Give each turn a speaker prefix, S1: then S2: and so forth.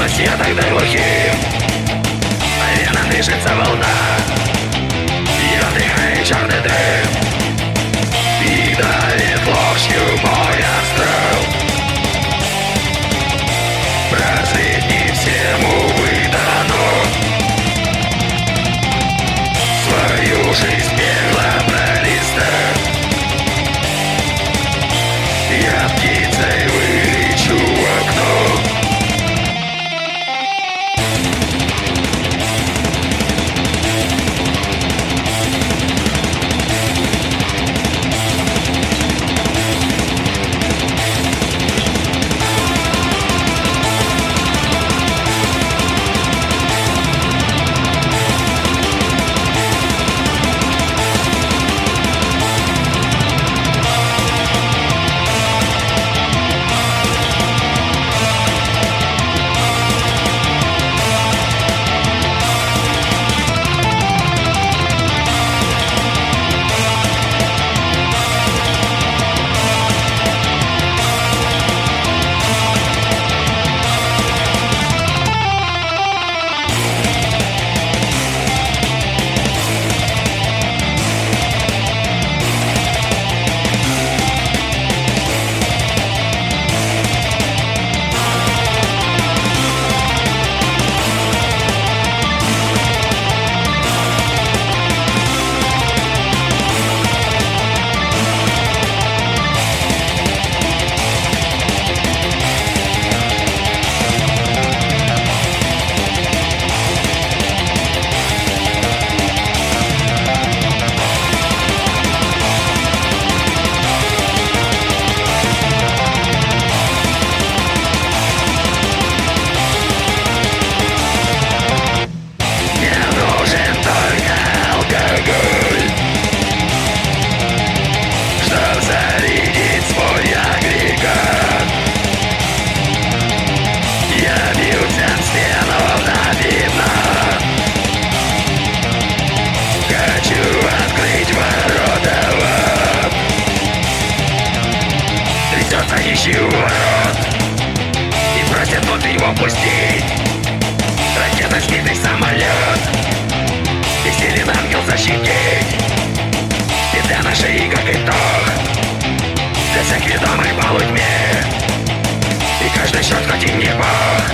S1: Ночи я тогда глухим, вена движется волна, я вдыхаю черный дым, и давит ложью мой остров. Прожить не всем, увы, дано. Свою жизнь бегло пролистав, я птицей вылечу в окно. Ищу ворот и просят вот его пустить. Ракета, сбитый самолет, бессилен ангел защитить. И для нашей, как итог, для всех ведомых полутьме, и каждый счет хоть и не бог.